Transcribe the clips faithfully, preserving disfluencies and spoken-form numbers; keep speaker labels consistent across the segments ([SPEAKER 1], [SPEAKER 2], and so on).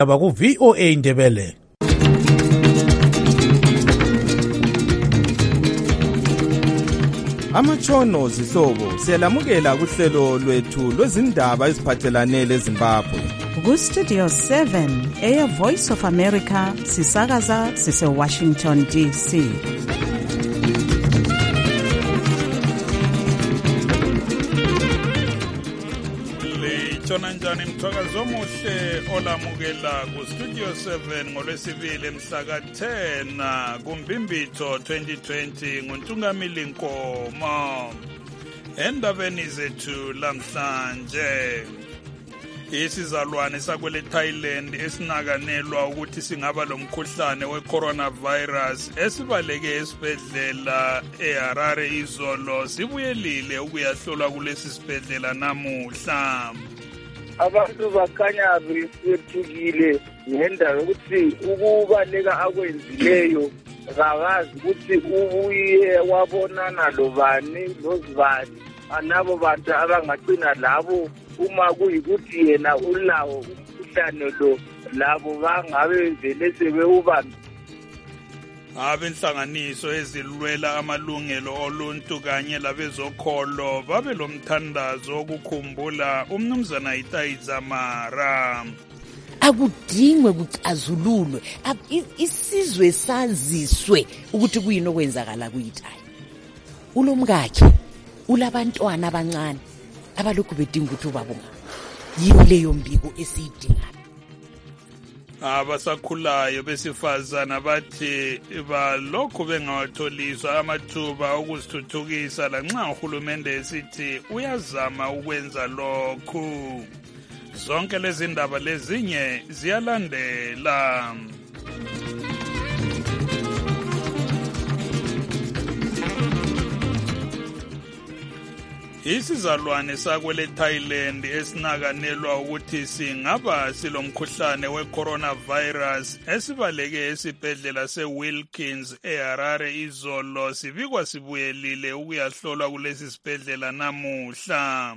[SPEAKER 1] Abaku V O A Ndebele.
[SPEAKER 2] Amatshono zihlobo siyalamukela kuhlelo lwethu lwezindaba eziphathelane leZimbabwe.
[SPEAKER 3] Ku Studio seven Air Voice of America sisakaza sise Washington D C.
[SPEAKER 4] Litshona njani mthwakazo omuhle olamukela ku Studio seven ngolwesibili mhla ka ten kuMbimbitho twenty twenty nguNtungamili Nkomo. Endabeni zethu lamhlanje, isizalwane sakwele Thailand esinakanelwa ukuthi singaba lomkhuhlane we-coronavirus esibaleke esibhedlela eHarare izolo sibuyelile ukuyahlolwa kulesi sibhedlela namuhla.
[SPEAKER 5] Abantu bakhanya besethukile ngendaba yokuthi ukubaleka akwenzileyo akazi ukuthi ubuye wabonana lobani lozibani anabo bantu abangacina labo uma kuyikuthi yena ulawo umkhuhlane lo labo bangabe vele sebewubambe.
[SPEAKER 4] Abenhlanganiso ezilwela amalungelo oluntu kanye labezokholo babe lomthandazo okukhumbula umnumzana Itayiza Mara.
[SPEAKER 6] Akudingwe kucazululwe isizwe saziswe ukuthi kuyini okwenzakala kuyiThayi. Ulomkakhe ulabantwana abancane abalokhu bedinga ukuthi ubabonga. Yiyo leyo mbiko esiyidinga.
[SPEAKER 4] Abasakhulayo besifazana bathi balokhu bengawatholiswa amathuba okuzithuthukisa lanxa uhulumende esithi uyazama ukwenza lokhu. Zonke lezi ndaba lezinye ziyalandela. Isizalwane sakwele Thailand esinakanelwa ukuthi singaba silomkhuhlane we-coronavirus esibaleke esibhedlela se-Wilkins eHarare izolo sibikwa sibuyelile ukuyahlolwa kulesi sibhedlela namuhla.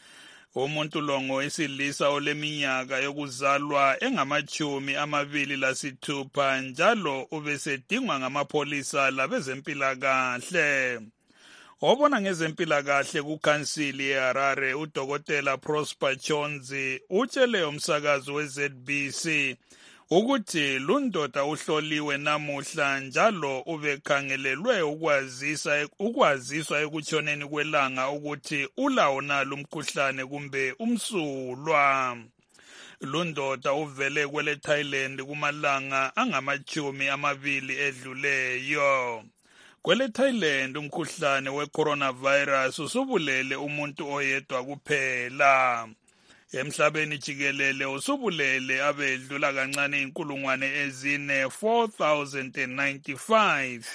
[SPEAKER 4] Umuntu lo ngowesilisa oleminyaka yokuzalwa engamachumi amabili lasithupha njalo ubesedingwa ngamapholisa labezempilakahle. Obona ngezempilakahle kukhansili yeHarare uDokotela Prosper Chonzi utshele umsakazi we-Z B C ukuthi lundoda uhloliwe namuhla njalo ubekhangelelwe ukwazisa ukwaziswa ekutshoneni kwelanga ukuthi ulawo nalo umkhuhlane kumbe umsulwa. Lundoda uvele kwele Thailand kumalanga angamachumi amabili edluleyo. Kwele Thailand umkhuhlane we-coronavirus usubulele umuntu oyedwa kuphela. Emhlabeni jikelele usubulele abedlula kancane inkulungwane ezine four thousand ninety-five.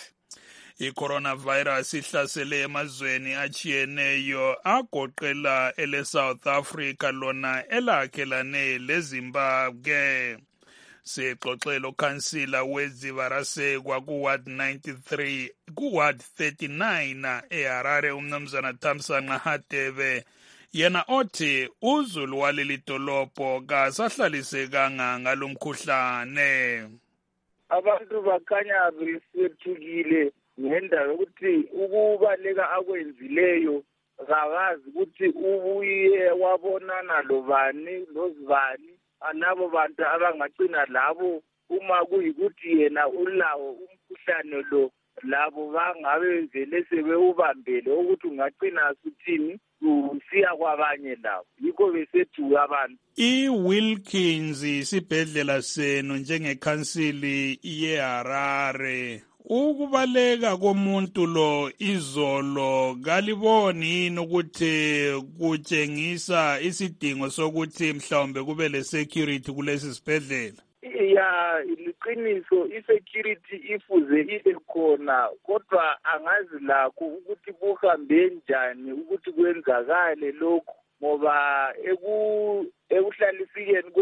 [SPEAKER 4] I-coronavirus ihlasele emazweni achiyeneyo agoqela ele South Africa lona elakhelane leZimbabwe. Sixoxelo kansila weZivarasekwa ku Ward ninety-three ku Ward thirty-nine eHarare umnumzana Thamsanqa Hadebe yena othi uzulu waleli dolobho kasahlalisekanga ngalomkhuhlane.
[SPEAKER 5] Abantu bakhanya besethukile ngendaba yokuthi ukubaleka akwenzileyo akazi ukuthi ubuye wabonana lobani lozibani anabo bantu abangacina labo uma kuyikuthi yena ulawo umkhuhlane lo labo bangabe vele sebewubambele ukuthi ungacina suthini usiya kwabanye labo yikho besethuka abantu.
[SPEAKER 4] I-Wilkins isibhedlela senu njengekhansili yeHarare. Ukubaleka komuntu lo izolo kaliboni yini ukuthi kutshengisa isidingo sokuthi mhlawumbe kube le security kulesi sibhedlela?
[SPEAKER 5] Ya, liqiniso i-security ifuze ibe khona kodwa angazi lakho ukuthi kuhambe njani ukuthi kwenzakale lokhu ngoba eku ekuhlalisikeni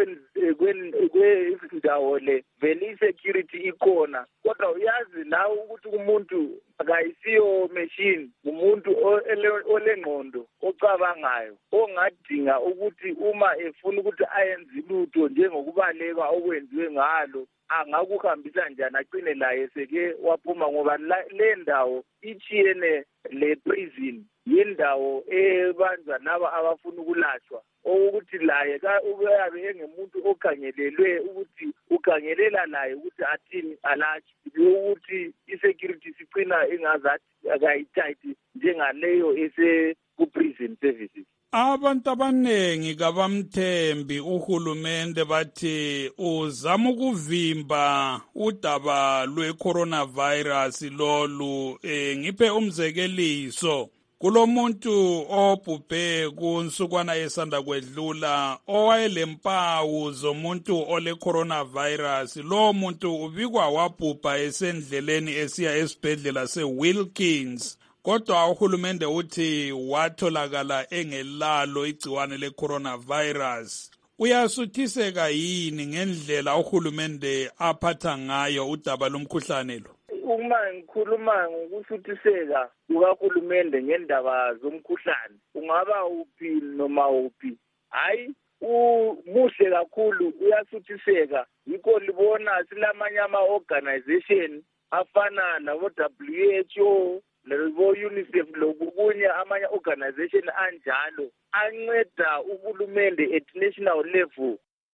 [SPEAKER 5] kwezindawo le vele i-security ikhona kodwa uyazi nawe ukuthi umuntu akayisiyo machine umuntu olengqondo ocabangayo ongadinga ukuthi uma efuna ukuthi ayenze lutho njengokubaleka okwenziwe ngalo angakuhambisa njani agcine laye seke waphuma ngoba le ndawo ichiyene le prison yindawo ebanjwa laba abafuna ukulashwa ukuthi laye ka uyabe engemuntu okhangelelwe ukuthi ukhangelela laye ukuthi athini alashi ukuthi i-security sicina ingazathi akayitight njengaleyo ese ku-prison services.
[SPEAKER 4] Abantu abanengi kabamthembi uhulumende bathi uzama ukuvimba udaba lwe-coronavirus lolu. E, ngiphe umzekeliso. Kulomuntu obhubhe kunsukwana esanda kwedlula owayelemmpawu zomuntu ole coronavirus. Lo muntu ubikwa wabhubha esendleleni esiya esibhedlela se-Wilkins. Kodwa uhulumende uthi watholakala engelalo igciwane le-coronavirus. Uyasuthiseka yini ngendlela uhulumende aphatha ngayo udaba lomkhuhlane lo?
[SPEAKER 5] Uma ngikhuluma ngokusuthiseka kukahulumende ngendaba zomkhuhlane ungaba uphi noma uphi hayi umuhle kakhulu uyasuthiseka yikho libona silamanye ama-organization afana nabo-W H O labo-UNICEF lokunye amanye organization anjalo anceda uhulumende at national level.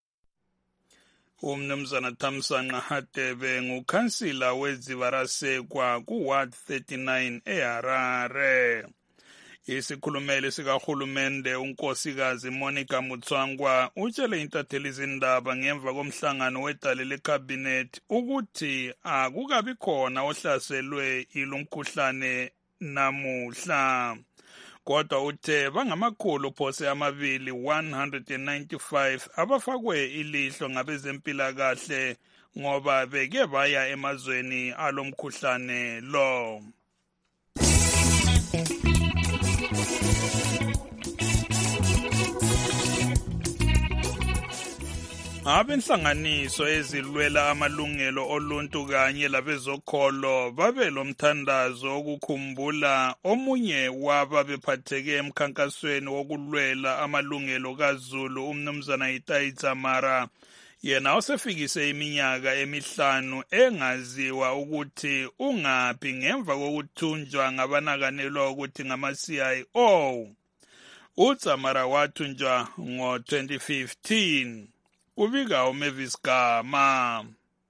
[SPEAKER 4] Umnumzana Thamsanqa Hadebe ngukhansila weZivarasekwa ku-Ward thirty-nine eHarare. Isikhulumeli sikahulumende unkosikazi Monica Mutswangwa utshele intatheli izindaba ngemva komhlangano wedale lekhabhinethi ukuthi akukabi khona ohlaselwe ilumkhuhlane namuhla. Kodwa uthe bangamakhulu phose amabili one hundred ninety-five abafakwe ilihlo ngabezempilakahle ngoba beke baya emazweni alomkhuhlane lo. Abenhlanganiso ezilwela amalungelo oluntu kanye labezokholo babe lomthandazo okukhumbula omunye waba bephatheke emkhankasweni wokulwela amalungelo kaZulu umnumzana Itai Dzamara. Yena osefikise iminyaka emihlanu engaziwa ukuthi ungaphi ngemva kokuthunjwa ngabanakanelwa ukuthi ngama-C I O. uDzamara wathunjwa ngo twenty fifteen. Ubika uMavis Gama.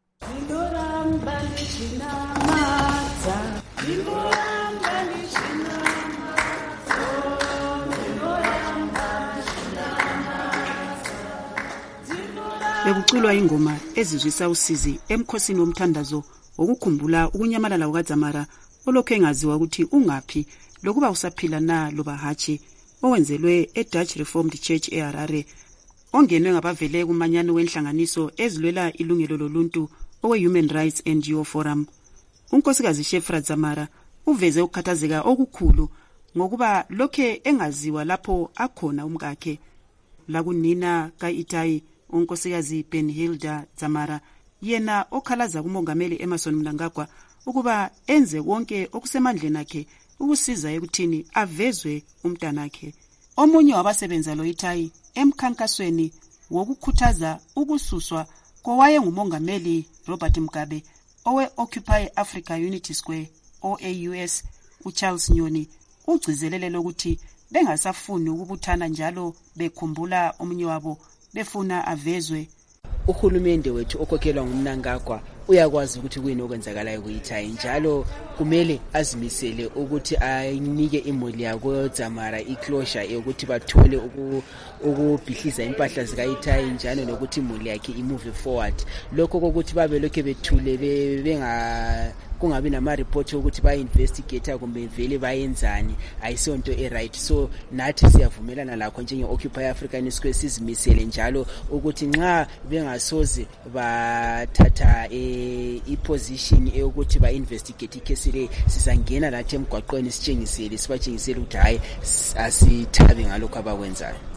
[SPEAKER 3] Bekuculwa ingoma ezizwisa usizi emkhosini womthandazo okukhumbula ukunyamalala kukaDzamara olokhu engaziwa ukuthi ungaphi lokuba usaphila na loba hatshi owenzelwe eDutch Reformed Church eHarare ongenwe ngabavele kumanyano wenhlanganiso ezilwela ilungelo loluntu owe-Human Rights N G O Forum. Unkosikazi Shefra Dzamara uveze ukukhathazeka okukhulu ngokuba lokhe engaziwa lapho akhona umkakhe. Lakunina ka-Itai unkosikazi Benhilda Dzamara yena okhalaza kumongameli Emmerson Mnangagwa ukuba enze wonke okusemandleni akhe ukusiza ekuthini avezwe umntanakhe. Omunye wabasebenza lo Itai emkhankasweni wokukhuthaza ukususwa kowaye ngumongameli Robert Mugabe owe Occupy Africa Unity Square O A U S uCharles Nyoni ugcizelele lokuthi bengasafuni ukubuthana njalo bekhumbula omunye wabo befuna avezwe.
[SPEAKER 7] Uhulumende wethu okhokhelwa nguMnangagwa uyakwazi ukuthi kuyini okwenzakalayo kuyiTai njalo kumele azimisele ukuthi ayinike imuli yako Dzamara iclosure yokuthi bathole ukubhihliza impahla zikayiTai njalo nokuthi imuli yakhe imove forward. Lokho kokuthi babe lokho bethule benga kungabi nama-report ukuthi ba-investigate kumbe vele bayenzani ayisonto e-right. So nathi siyavumelana lakho njenge-Occupy African Square sizimisele njalo ukuthi nxa bengasoze bathatha i-position eyokuthi ba-investigate ikhesi le sizangena lathi emgwaqweni sitshengisele sibatshengisele ukuthi hayi asithabe ngalokho abakwenzayo.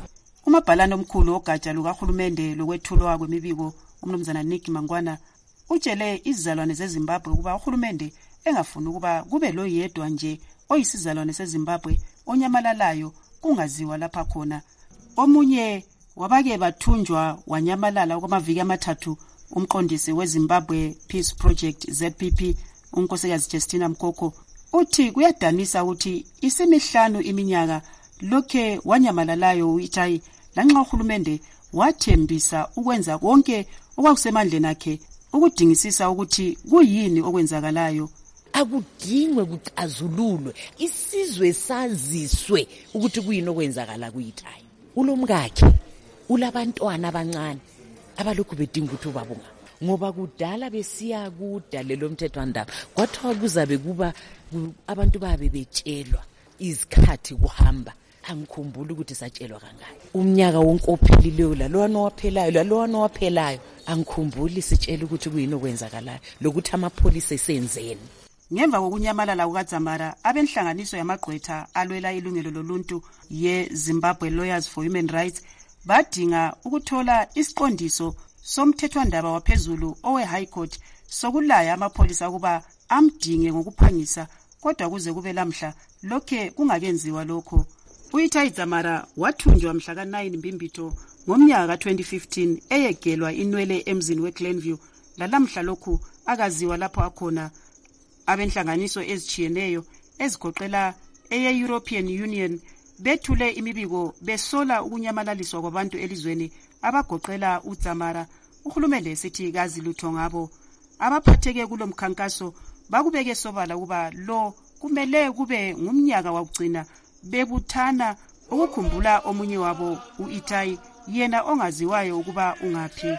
[SPEAKER 3] Umabhalane omkhulu ogatsha lukahulumende lokwethulwa kwemibiko umnumzana Nick Mangwana utshele izizalwane zeZimbabwe ukuba uhulumende engafuni ukuba kube lo yedwa nje oyisizalwane seZimbabwe onyamalalayo kungaziwa lapha khona. Omunye wabake bathunjwa wanyamalala okwamaviki amathathu umqondisi weZimbabwe Peace Project Z P P unkosikazi Justina Mkoko uthi kuyadanisa ukuthi isemihlanu iminyaka lokhe wanyamalalayo uItai lanxa uhulumende wathembisa ukwenza konke okwakusemandleni akhe ukudingisisa ukuthi kuyini okwenzakalayo.
[SPEAKER 6] Akudingwe kucazululwe, isizwe saziswe ukuthi kuyini okwenzakala kuItai. Ulomkakhe ulabantwana abancane abalokhu bedinga ukuthi ubabunga ngoba kudala besiya kudalelo mthethwandaba kwathiwa kuzabe kuba abantu babe betshelwa izikhathi kuhamba. Angikhumbuli ukuthi satshelwa kangaki umnyaka wonke ophelileyo lalona waphelayo lalona waphelayo angikhumbuli sitshela ukuthi kuyini okwenzakalayo lokuthi amapholisa esenzeni.
[SPEAKER 3] Ngemva kokunyamalala kukaZamara abenhlanganiso yamagqwetha alwela ilungelo loluntu ye Zimbabwe Lawyers for Human Rights badinga ukuthola isiqondiso somthethwandaba waphezulu owe High Court sokulaya amapholisa ukuba amdinge ngokuphangisa, kodwa kuze kube lamhla lokhe kungakenziwa lokho. uItai Dzamara wathunjwa mhla ka nine Mbimbito ngomnyaka ka twenty fifteen eyegelwa inwele emzini weGlenview. Lalamhla lokhu akaziwa lapho akhona. Abenhlanganiso ezichiyeneyo ezigoqela eye-European Union bethule imibiko besola ukunyamalaliswa kwabantu elizweni abagoqela uDzamara. Uhulumende sithi kazi lutho ngabo abaphatheke kulomkhankaso bakubeke sobala kuba lo kumele kube ngumnyaka wokugcina bebuthana ukukhumbula omunye wabo uItai yena ongaziwayo ukuba ungaphi.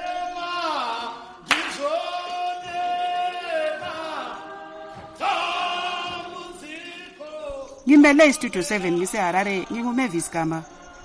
[SPEAKER 3] Ngimele Studio seven ngiseHarare nginguMavis Gama.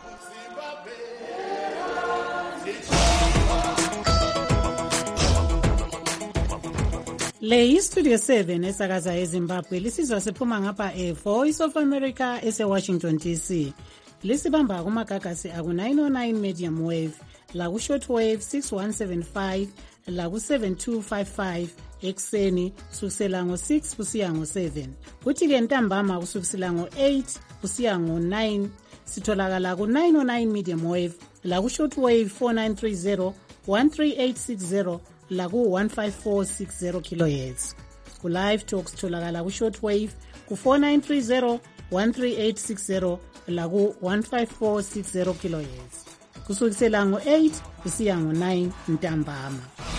[SPEAKER 8] Le Studio seven esakaza eZimbabwe lisizwa sephuma ngapha eVoice of America ese-Washington D C. Lisibamba kumagagasi aku nine oh nine medium wave, laku short wave six one seven five, laku seven two five five ekseni kusukela ngo six kusiya ngo seven. Kuthi ke ntambama kusukela ngo eight kusiya ngo nine sitholakala ku nine oh nine medium wave, laku short wave four nine three zero one three eight six zero laku one five four six zero kilohertz. Ku live talks tholakala ku short wave ku four nine three zero one three eight six zero laku one five four six zero kilohertz. Kusukela ngo eight kusiya ngo nine ntambama.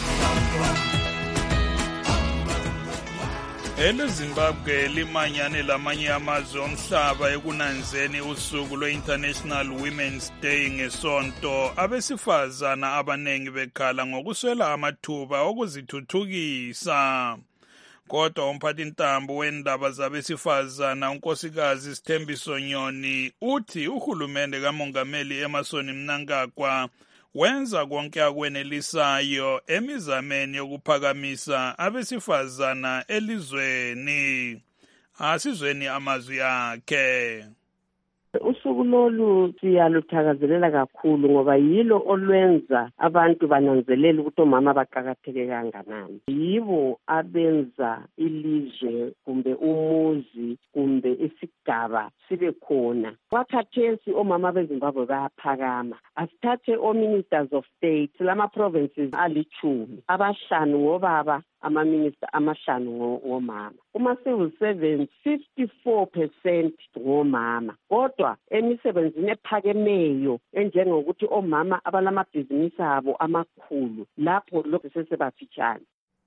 [SPEAKER 4] EleZimbabwe limanyane lamanye amazwe omhlaba ekunanzeni usuku lwe-International Women's Day ngesonto. Abesifazana abanengi bekhala ngokuswela amathuba okuzithuthukisa. Kodwa umphathintambo wendaba zabesifazana unkosikazi Sithembiso Nyoni uthi uhulumende kaMongameli Emmerson Mnangagwa wenza konke akwenelisayo emizameni yokuphakamisa abesifazana elizweni. Asizweni amazwi akhe.
[SPEAKER 9] Usuku lolu siyaluthakazelela kakhulu ngoba yilo olwenza abantu bananzelela ukuthi omama baqakatheke kanganani. Yibo abenza ilizwe kumbe umuzi kumbe isigaba sibe khona. Wakhathesi omama beZimbabwe bayaphakama. Asithathe o-ministers of state lama provinces alichumi, abahlanu ngobaba, ama-minister amahlanu ngomama. Kuma-civil servants fifty-four percent ngomama. Kodwa emisebenzini ephakemeyo enjengokuthi omama abalamabhizinisi abo amakhulu lapho lokhu sesebafitshane.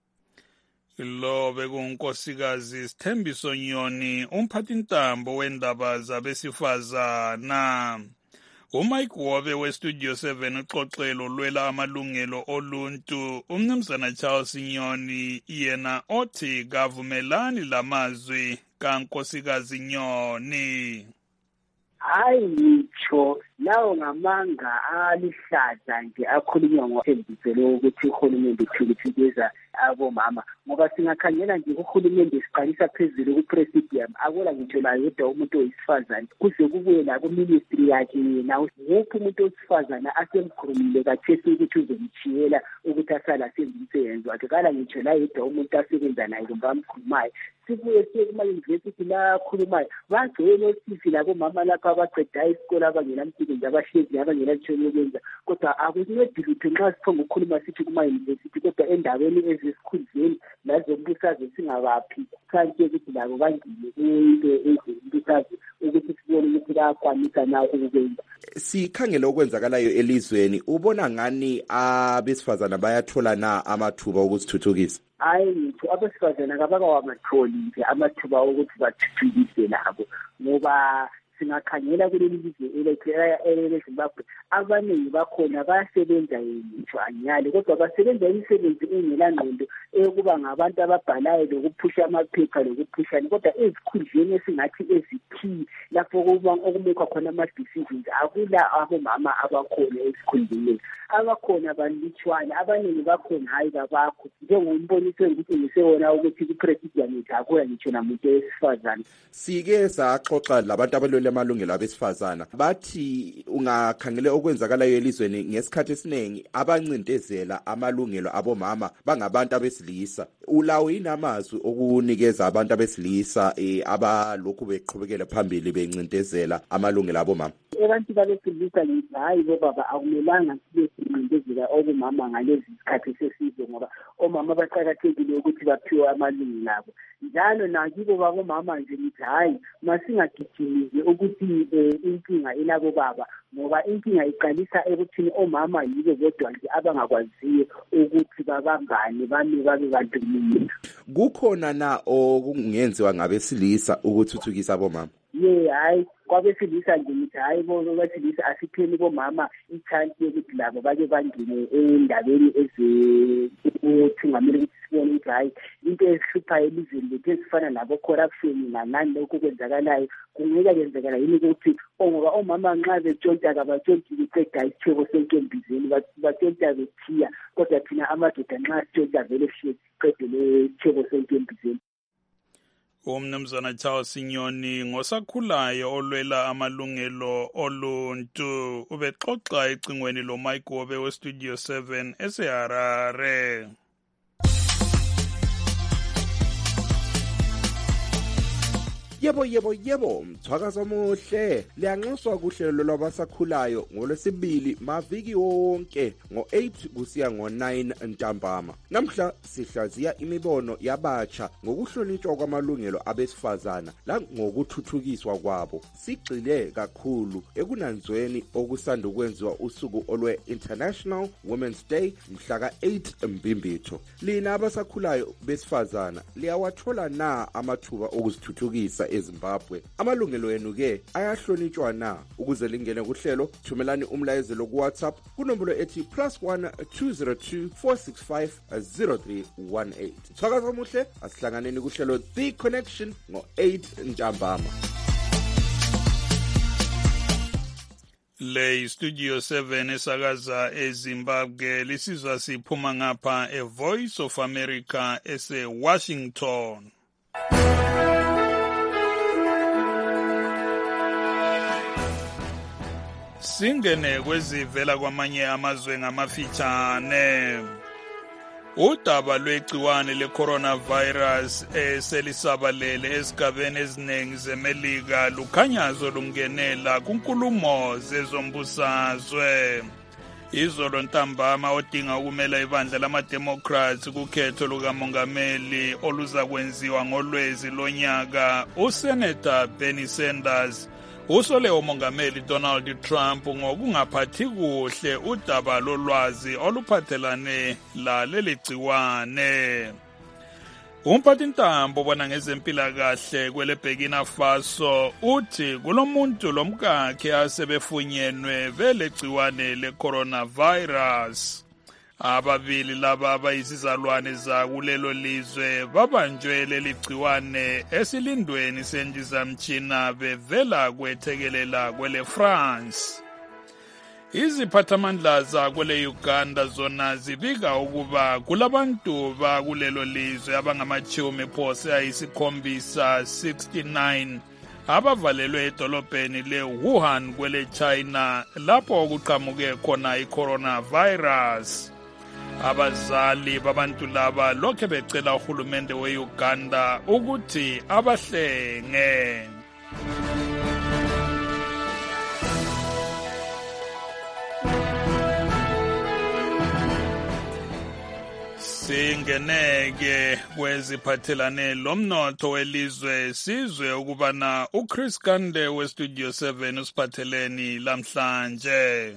[SPEAKER 4] Lo bekunkosikazi Sithembiso Nyoni, umphathintambo wendaba zabesifazana. uMike Wobe weStudio seven uxoxelo lwela amalungelo oluntu. Umnumzana Charles Nyoni yena othi kavumelani lamazwi kankosikazi Nyoni.
[SPEAKER 10] Hayi ngitsho lawo ngamanga alihlaza nje akhulunywa ngothembiselo ukuthi uhulumende uthikithikeza abomama ngoba singakhangela nje kuhulumende siqalisa phezulu ku-presidium akula ngitsho la yedwa umuntu oyisifazane kuze kubuye la ku-ministry yakhe yena wuphi umuntu wesifazane asemkhulumile kathesi ukuthi uzomchiyela ukuthi asala senze umsebenzi wakhe kala ngitsho la yedwa umuntu asebenza naye kumbe amkhulumayo sibuye siye kuma-university la akhulumayo bagcwele osisi labomama lapha abaqedayo isikole abangenamsebenzi abahlezi abangenatshoni yokwenza kodwa akuncedi lutho nxa siphonga ukukhuluma sithi kuma-university kodwa endaweni ezesikhundleni lazombusazwe singabaphi kanti ukuthi labo bangile into ezombusazwe ukuthi sibone ukuthi bayakwanisa na ukukwenza.
[SPEAKER 2] Sikhangele okwenzakalayo elizweni ubona ngani abesifazana bayathola na amathuba okuzithuthukisa?
[SPEAKER 10] Hayi ngitho abesifazana kabakawatholi nje amathuba okuthi bathuthukise labo ngoba singakhangela kuleli lizwe eleZimbabwe abaningi bakhona bayasebenza ngitsho anyale kodwa basebenza imisebenzi engelangqondo eyokuba ngabantu ababhalayo lokuphusha amaphepha lokuphushana kodwa ezikhundleni esingathi ezikhi lapho okumekwa khona ama-decisions akula abomama abakhona ezikhundleni abakhona balutshwana abaningi bakhona hayi babakho njengomboniso engithi ngisewona ukuthi ku-presidium yethu akula ngitsho namuntu wesifazane.
[SPEAKER 2] Sike saxoxa labantu abalwela amalungelo abesifazana bathi ungakhangele okwenzakalayo elizweni ngesikhathi esiningi abancindezela amalungelo abomama bangabantu abesilisa. Ulawo inamazwi okunikeza abantu abesilisa eh, abalokhu beqhubekela phambili bencindezela amalungelo abomama?
[SPEAKER 10] Abantu babesilisa ngithi hayi bobaba akumelanga sibe sincindezela obomama ngalezi zikhathi sesizwe ngoba omama baqakathekile ukuthi baphiwe amalungelo abo njalo nakibo babomama nje ngithi hayi masingagijimize ukuthi inkinga ilabo baba ngoba inkinga iqalisa ekuthini omama yibo bodwa nje abangakwaziyo ukuthi babambane bame babe bantu munye.
[SPEAKER 2] Kukhona na okungenziwa ngabesilisa ukuthuthukisa abomama?
[SPEAKER 10] Ye hayi kwabesilisa nje ngithi hayi bona abesilisa asipheni bomama i-chance yokuthi labo bake bangene endabeni ezokuthi ngamele ukuthi sibone ukuthi hayi into esihluphayo elizweni lethu ezifana nabo corruption nanani lokhu kwenzakalayo kungeka kwenzakala yini ukuthi ngoba omama nxa betshontsha kabatshontshe beqeda isitheko senkembizeni batshontsha bethiya kodwa thina amadoda nxa sitshontsha vele siye siqede lesitheko senkembizeni.
[SPEAKER 4] Umnumzana Charles Sinyoni ngosakhulayo olwela amalungelo oluntu ubexoxa ecingweni lo Mike Wobe we Studio seven eseHarare.
[SPEAKER 2] Yebo yebo yebo mthwakazo omuhle liyanxuswa kuhlelo lwabasakhulayo ngolwesibili maviki wonke ngo eight kusiya ngo nine ntambama. Namhla sihlaziya imibono yabatsha ngokuhlonitshwa kwamalungelo abesifazana la ngokuthuthukiswa kwabo. Sigxile kakhulu ekunanzweni okusanda ukwenziwa usuku olwe International Women's Day mhla ka eight Mbimbitho. Lina abasakhulayo besifazana liyawathola na amathuba okuzithuthukisa eZimbabwe? Amalungelo enu ke ayahlonitshwa na? Ukuze lingene kuhlelo thumelani umlayezelo ku WhatsApp kunombolo ethi plus one two zero two four six five zero three one eight. Thakaza muhle asihlanganeni kuhlelo The Connection ngo eight ntambama.
[SPEAKER 4] Le Studio seven esakaza eZimbabwe lisizwa siphuma ngapha e Voice of America ese Washington. Singene kwezivela kwamanye amazwe ngamafitshane. Udaba lwegciwane le-coronavirus eselisabalele esigabeni eziningi zeMelika lukhanyazo lungenela kunkulumo zezombusazwe. Izolo ntambama odinga ukumela ibandla lama-Democrats kukhetho lukamongameli oluzakwenziwa ngolwezi lonyaka, uSenator Bernie Sanders usole umongameli Donald Trump ngokungaphathi kuhle udaba lolwazi oluphathelane laleli gciwane. Umphathintambo bona ngezempilakahle kwele Burkina Faso uthi kulomuntu lomkakhe asebefunyenwe vele gciwane le-coronavirus. Ababili laba abayizizalwane zakulelo lizwe babanjwe leli gciwane esilindweni sendizamtshina bevela kwethekelela kwele France. Iziphathamandla zakwele Uganda zona zibika ukuba kulabantu bakulelo lizwe abangamachumi phose ayisikhombisa sixty-nine abavalelwe edolobheni le-Wuhan kwele China lapho kuqhamuke khona i-coronavirus. Abazali babantu laba lokhe becela uhulumende we-Uganda ukuthi abahlenge. Singeneke kweziphathelane lomnotho welizwe sizwe ukubana uChris Kande weStudio seven usiphatheleni lamhlanje.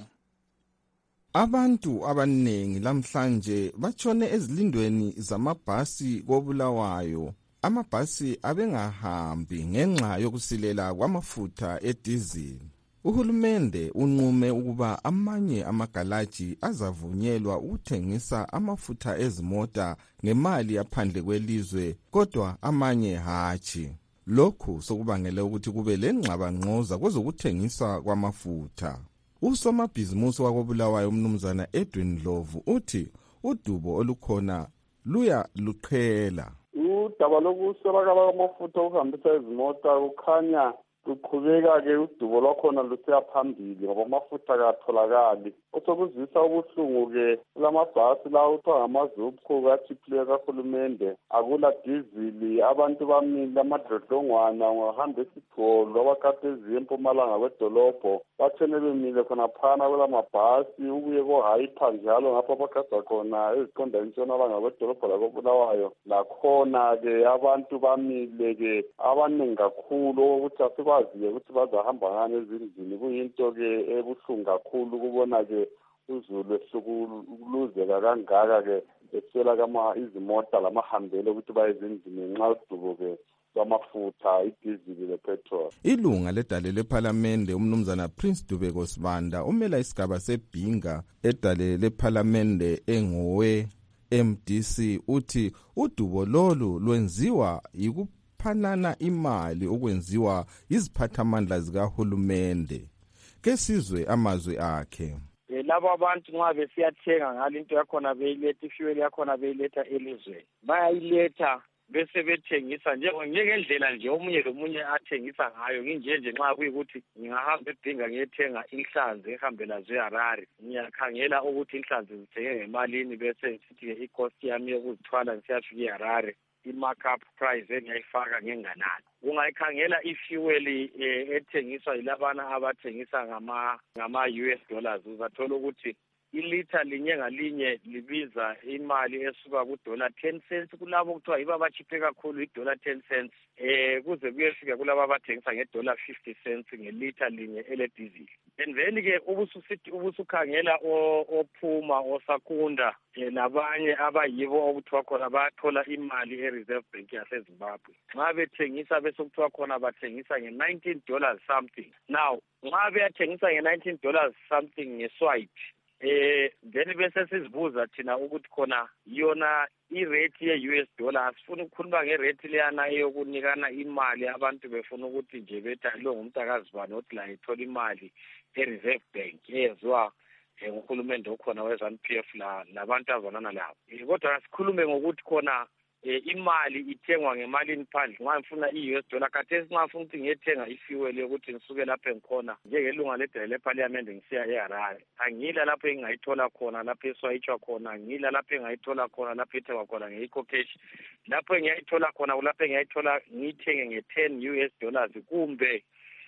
[SPEAKER 11] Abantu abaningi lamhlanje batshone ezilindweni zamabhasi koBulawayo. Amabhasi abengahambi ngenxa yokusilela kwamafutha edizili. Uhulumende unqume ukuba amanye amagalaji azavunyelwa ukuthengisa amafutha ezimota ngemali yaphandle kwelizwe, kodwa amanye hatshi. Lokhu sokubangele ukuthi kube lengxabangxoza kwezokuthengisa kwamafutha. Usomabhizimusi wakoBulawayo umnumzana Edwin Ndlovu uthi udubo olukhona luya luqhela.
[SPEAKER 12] Udaba lokuswelakala kwamafutha okuhambisa izimota kukhanya kuqhubeka-ke udubo lwakhona lusiya phambili ngoba amafutha akatholakali. Osokuzwisa ubuhlungu-ke kulamabhasi lawo kuthiwa ngamazuphu kathiphileyo kahulumende. Akula dizili, abantu bamile amadlodlongwana ngahamba esigolo abakade eziye empumalanga kwedolobho. Bathene bemile khona phana kulamabhasi ubuye kohayipha njalo ngapho abagada khona eziqonda entshonalanga kwedolobho lakoBulawayo. Lakhona-ke abantu bamile-ke abaningi kakhulu ukuthi asikwazi-ke ukuthi bazahamba ngani ezindlini. Kuyinto-ke ebuhlungu kakhulu ukubona-ke uzulu ehlukuzeka kangaka-ke eswela kama izimota lamahambelo ukuthi baye ezindlini nxa udubo-ke kwamafutha idizili lepetrol.
[SPEAKER 11] Ilunga ledale lephalamende umnumzana Prince Dubeko Sibanda umela isigaba sebhinga edale lephalamende engowe M D C uthi udubo lolu lwenziwa yikuphanana imali okwenziwa iziphathamandla zikahulumende. Kesizwe amazwi akhe.
[SPEAKER 5] Labo abantu nxa besiyathenga ngalinto yakhona beyiletha ifuel yakhona beyiletha elizweni bayayiletha bese bethengisa njengendlela nje omunye lomunye athengisa ngayo. Nginje nje nxa kuyikuthi ngingahamba ebhinga ngiyethenga inhlanzi ehambe lazo eHarare, ngiyakhangela ukuthi inhlanzi zithenge ngemalini bese sithi i-cost yami yokuzithwala ngisiyafika eHarare i-markup price engiyayifaka ngenganani. Ungayikhangela ifuel ethengiswa yilabana abathengisa ngama ngama U S dollars uzathola ukuthi ilitha linye ngalinye libiza imali esuka kudola ten cents kulabo kuthiwa yiba bachiphe kakhulu idola ten cents eh kuze kuyefika kulabo abathengisa ngedola fifty cents ngelitha linye ele diesel. And then ke ubususithi ubusukhangela ophuma osakunda labanye abayibo okuthiwa khona bathola imali eReserve Bank yaseZimbabwe. Nxa bethengisa bese kuthiwa khona bathengisa nge-nineteen dollars something. Now nxa beyathengisa nge-nineteen dollars something ngeswipe eh then bese sizibuza thina ukuthi khona yona irate ye-U S dollar asifuna ukukhuluma ngerate leyana eyokunikana imali abantu befuna ukuthi nje bethi lo ngumuntu akazibani othi la ithola imali e-Reserve Bank eyenziwa nguhulumende okhona we-ZANU P F la labantu azanana labo. Kodwa asikhulume ngokuthi khona imali ithengwa ngemalini phandle. Nxa ngifuna i-U S dollar khathesi nxa ngifuna ukuthi ngiyethenga ifuel yokuthi ngisuke lapho engikhona njengelunga ledale lephalamende ngisiya eHarare, angila lapho engingayithola khona lapho eswayitshwa khona, angila lapho engayithola khona lapho ethengwa khona nge-ecocash, lapho engiyayithola khona kulapho engiyayithola ngiyithenge nge-ten U S dollars kumbe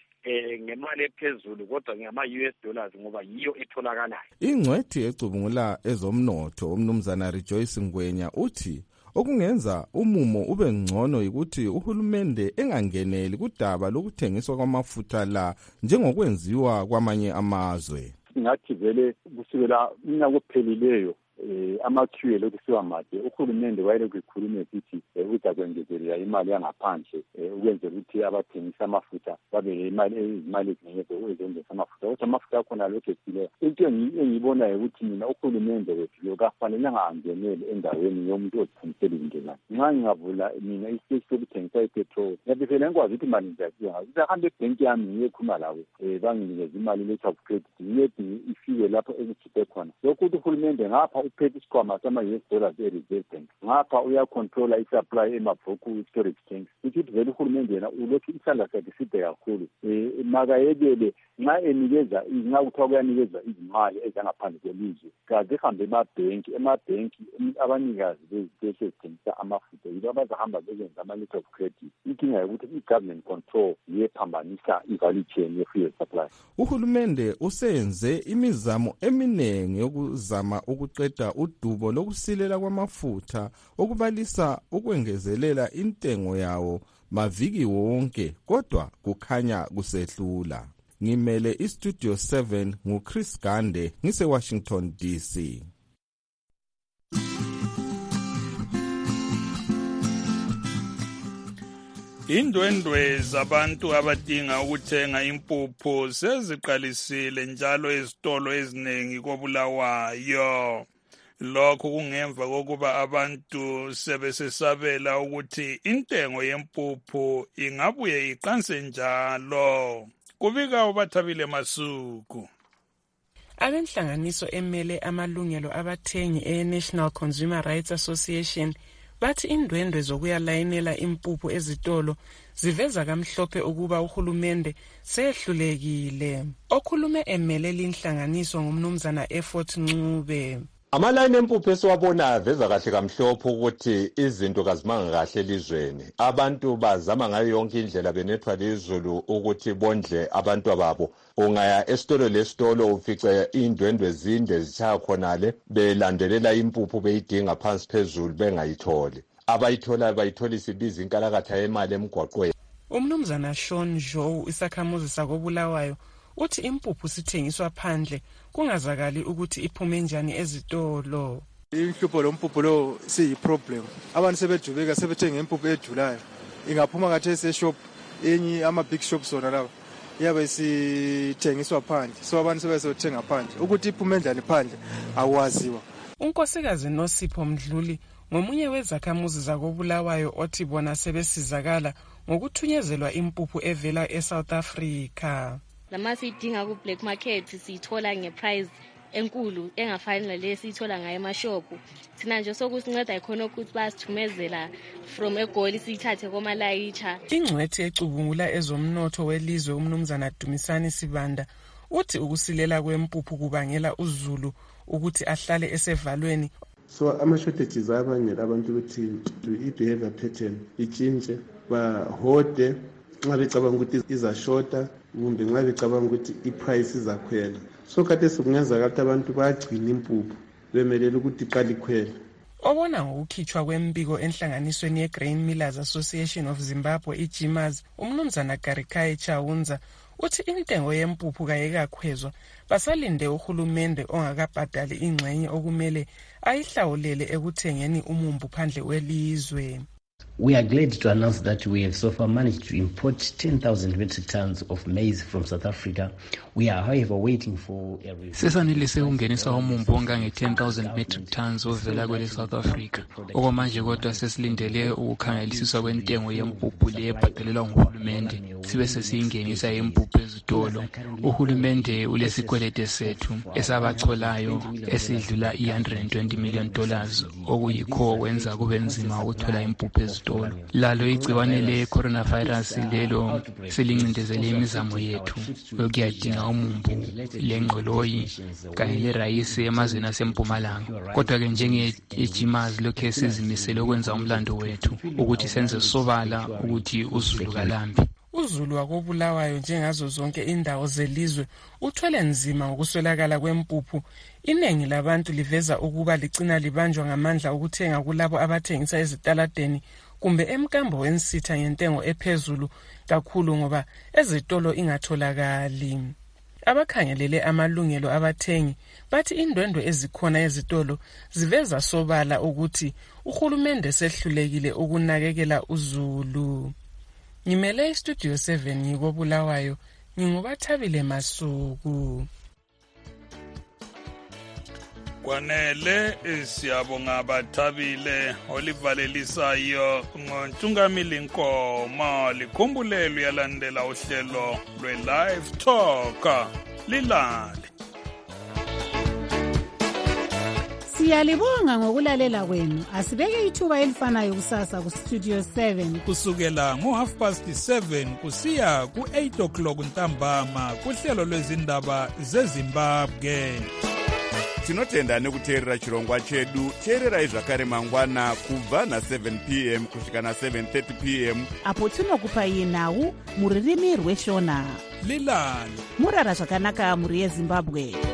[SPEAKER 5] eh ngemali ephezulu kodwa ngama-U S dollars ngoba yiyo etholakalayo.
[SPEAKER 11] Ingcwethi ecubungula ezomnotho umnumzana Rejoice Ngwenya uthi okungenza umumo ube ngcono ukuthi uhulumende engangeneli kudaba lokuthengiswa kwamafutha la njengokwenziwa kwamanye amazwe.
[SPEAKER 12] Ngathi vele kusukela unyaka ophelileyo
[SPEAKER 13] eh ama-fuel okusiwa made uhulumende wayelokhu ekhuluma esithi ukuthi akwengezelela imali yangaphandle ukwenzela ukuthi abathengisa amafutha babe imali izimali eziningi ezenzisa amafutha kodwa amafutha akhona lokhu esileyo into engiyibonayo ukuthi mina uhulumende wethu lokafanelanga angenele endaweni yomuntu othengisela indlela nxa ngingavula mina isiteshi sokuthengisa ipetrol yabe vele ngikwazi ukuthi imali ngiyadinga ngizahambe ebhenki yami ngiyekhuluma lawo um banginikeza imali letter of credit ngiyedi ifike lapho ekukhiphe khona lokhu ukuthi uhulumende ngapha uphethe isikhwama sama-U S dollars e-reserve bank ngapha uyacontrola i-supply emabhuku storage tanks ukuthi vele uhulumende yena ulokhu isandla sakhe side kakhulu um makayekele nxa enikeza nxa kuthiwa kuyanikeza izimali ezangaphandle kwelizwe kaze ehambe emabhenki emabhenki abanikazi beziteshi ezithengisa amafutha yibo abazahamba bezenza ama-letter of credit inkinga yokuthi i-government control yephambanisa i-value chain ye-fuel supply.
[SPEAKER 11] Uhulumende usenze imizamo eminingi yokuzama ukuqeda udubo lokusilela kwamafutha okubalisa ukwengezelela intengo yawo maviki wonke kodwa kukhanya kusehlula. Ngimele iStudio seven nguChris Gande ngise-Washington D C.
[SPEAKER 4] Indwendwe zabantu abadinga ukuthenga impuphu seziqalisile njalo ezitolo eziningi koBulawayo. Lokho kungemva kokuba abantu sebesesabela ukuthi intengo yempuphu ingabuye iqanse njalo. Kubika uBathabile Masuku.
[SPEAKER 14] Abenhlanganiso emele amalungelo abathengi e-National Consumer Rights Association bathi indwendwe zokuyalayinela impuphu ezitolo ziveza kamhlophe ukuba uhulumende sehlulekile. Okhulume emele linhlanganiso ngumnumzana Effort Ncube.
[SPEAKER 15] Amalayini empuphu esiwabona aveza kahle kamhlophe ukuthi izinto kazimanga kahle elizweni. Abantu bazama ngayo yonke indlela benethwa lizulu ukuthi bondle abantu ababo. Ungaya esitolo lesitolo ufice indwendwe zinde zishaya khonale belandelela impuphu beyidinga phansi phezulu bengayitholi. Abayithola bayithola isibiza inkalakatha yemali emgwaqweni.
[SPEAKER 14] Umnumzana Sean Joe isakhamuzi sakoBulawayo uthi impuphu sithengiswa phandle kungazakali ukuthi iphume njani ezitolo.
[SPEAKER 16] Inhlupho lompuphu lo siyiproblem. Abantu sebejubeka sebethenga impuphu ejulayo. Ingaphuma kathesi eshop enyi ama big shops zona laba. Yabe sithengiswa phandle. So abantu sebesothenga phandle. Ukuthi iphume njani phandle awaziwa.
[SPEAKER 14] Unkosikazi Nosipho Mdluli ngomunye wezakhamuzi zakoBulawayo othi bona sebesizakala ngokuthunyezelwa impuphu evela eSouth Africa.
[SPEAKER 17] Lama sidinga ku black market sithola ngeprice enkulu engafani nale sithola ngaye emashop. Sina nje sokusinceda ikhona ukuthi basithumezela from eGoli sithathe komalayitsha.
[SPEAKER 14] Ingcwethi ecubungula ezomnotho welizwe umnumzana Dumisani Sibanda uthi ukusilela kwempuphu kubangela uZulu ukuthi ahlale esevalweni.
[SPEAKER 18] So ama-shortages abangela abantu ukuthi i-behavior pattern itshintshe bahode nxa becabanga ukuthi izashota kumbe nxa becabanga ukuthi i-price izakhwela. So kade sikungenzeka ukuthi abantu bayagcina impuphu bemelele ukuthi iqale ikhwele.
[SPEAKER 14] Obona ngokukhitshwa kwembiko enhlanganisweni ye-Grain Millers Association of Zimbabwe i-GMAZ umnumzana Garikai Chawunza uthi intengo yempuphu kayekakhwezwa basalinde uhulumende ongakabhadali ingxenye okumele ayihlawulele ekuthengeni umumbu phandle welizwe.
[SPEAKER 19] We are glad to announce that we have so far managed to import ten thousand metric tons of maize from South Africa. We are however waiting for a review.
[SPEAKER 20] Sesanelise ungenisa umumbu ongange ten thousand metric tons ovela kwele South Africa. Okwamanje kodwa sesilindele ukukhangelisiswa kwentengo yempuphu le ebhadalelwa nguhulumende sibe sesiyingenisa yempuphu ezitolo. Uhulumende ulesikwelede sethu esabacholayo esidlula i one hundred twenty million dollars okuyikho kwenza kube nzima ukuthola impuphu ezitolo. Lalo igciwane le coronavirus lelo selincindezele imizamo yethu yokuyadinga umumbu lengqoloyi kanye lerayisi emazweni asempumalanga. Kodwa ke njenge-GMAZ lokhu sizimisele ukwenza umlando wethu ukuthi senze sobala ukuthi uZulu kalambi.
[SPEAKER 14] uZulu wakoBulawayo njengazo zonke indawo zelizwe uthwele nzima ngokuswelakala kwempuphu. Iningi labantu liveza ukuba ligcina libanjwa ngamandla ukuthenga kulabo abathengisa ezitaladeni kumbe emkambo wensitha ngentengo ephezulu kakhulu ngoba ezitolo ingatholakali. Abakhangelele amalungelo abathengi bathi indwendwe ezikhona ezitolo ziveza sobala ukuthi uhulumende sehlulekile ukunakekela uZulu. Ngimele iStudio seven ngikobulawayo, ngingubathabile Masuku.
[SPEAKER 4] Kwanele siyabonga Bathabile olivalelisayo ngoNtungamili Nkomo likhumbulelo yalandela uhlelo lwe-Live Talk lilale.
[SPEAKER 8] Siyalibonga ngokulalela kwenu. Asibeke ithuba elifanayo kusasa ku Studio seven
[SPEAKER 1] kusukela ngo half past seven kusiya ku eight o'clock ntambama kuhlelo lwezindaba zeZimbabwe.
[SPEAKER 2] Tinotenda nekuteerera chirongwa chedu. Teererai zvakare mangwana kubva na seven p m kusvika na seven thirty p m
[SPEAKER 6] apo tinokupai nhau muririmi rweshona.
[SPEAKER 1] Lilale
[SPEAKER 6] murara zvakanaka muri yeZimbabwe.